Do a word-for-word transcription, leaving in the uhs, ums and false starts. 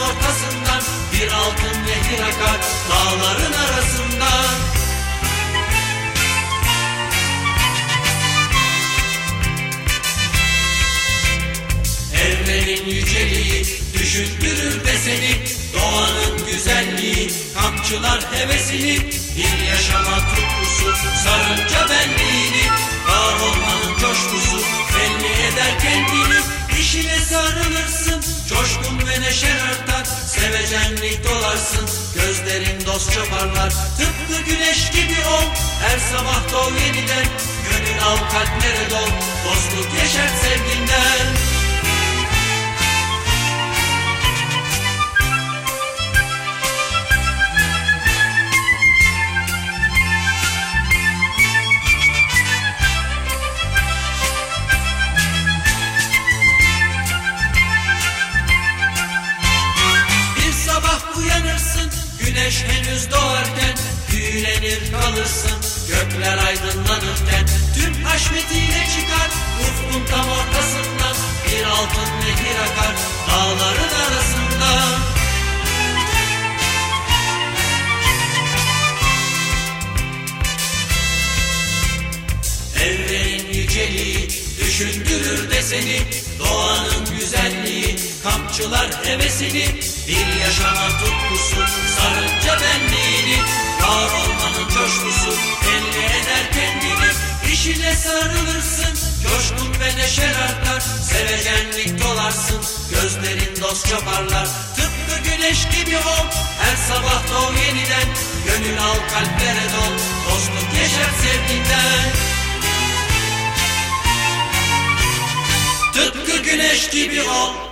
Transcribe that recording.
ortasından bir altın nehir akar dağların arasından. Evrenin yüceliği düşündürür de seni, doğanın güzelliği kamçılar hevesini, bir yaşama tutkusu sarınca benliğini, var olmanın coşkusu belli eder kendini. İşine sarılırsın, coşkun ve neşen artar, sevecenlik dolarsın, gözlerin dostça parlar. Tıpkı güneş gibi ol, her sabah doğ yeniden, gönül al kalplere dol, dostluk yeşer sevginden. Uyanırsın, güneş henüz doğarken, büyülenir kalırsın, gökler aydınlanırken, tüm haşmetiyle çıkar, ufkun tam ortasından, bir altın nehir akar, dağların arasından. Evrenin yüceliği düşündürür de seni, doğanın güzelliği kamçılar hevesini, bir yaşama tutkusu sarınca benliğini, var olmanın coşkusu belli eder kendini. İşine sarılırsın, coşkun ve neşen artar, sevecenlik dolarsın, gözlerin dostça parlar. Tıpkı güneş gibi ol, her sabah doğ yeniden, gönül al kalplere dol, dostluk yeşer sevginden. Tıpkı güneş gibi ol,